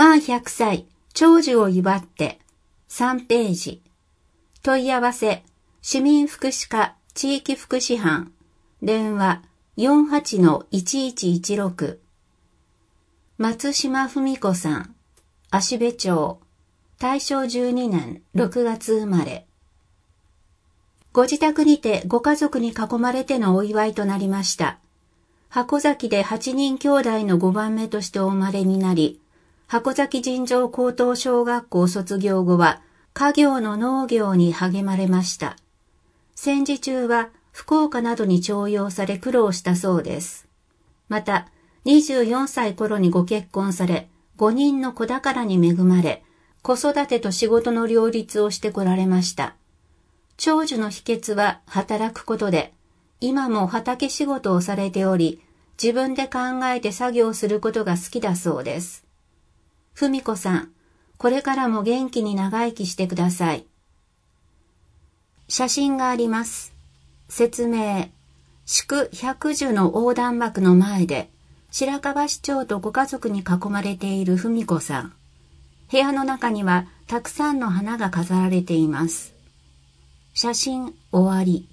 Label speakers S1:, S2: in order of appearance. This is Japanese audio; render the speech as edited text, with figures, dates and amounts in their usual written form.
S1: 満100歳、長寿を祝って、3ページ。問い合わせ、市民福祉課地域福祉班、電話 48-1116。松島文子さん、芦部町、大正12年6月生まれ。ご自宅にてご家族に囲まれてのお祝いとなりました。箱崎で8人兄弟の5番目としてお生まれになり、箱崎尋常高等小学校卒業後は家業の農業に励まれました。戦時中は福岡などに徴用され苦労したそうです。また、24歳頃にご結婚され、5人の子宝に恵まれ、子育てと仕事の両立をしてこられました。長寿の秘訣は働くことで、今も畑仕事をされており、自分で考えて作業することが好きだそうです。文子さん、これからも元気に長生きしてください。写真があります。説明。祝百寿の横断幕の前で、白河市長とご家族に囲まれている文子さん。部屋の中にはたくさんの花が飾られています。写真終わり。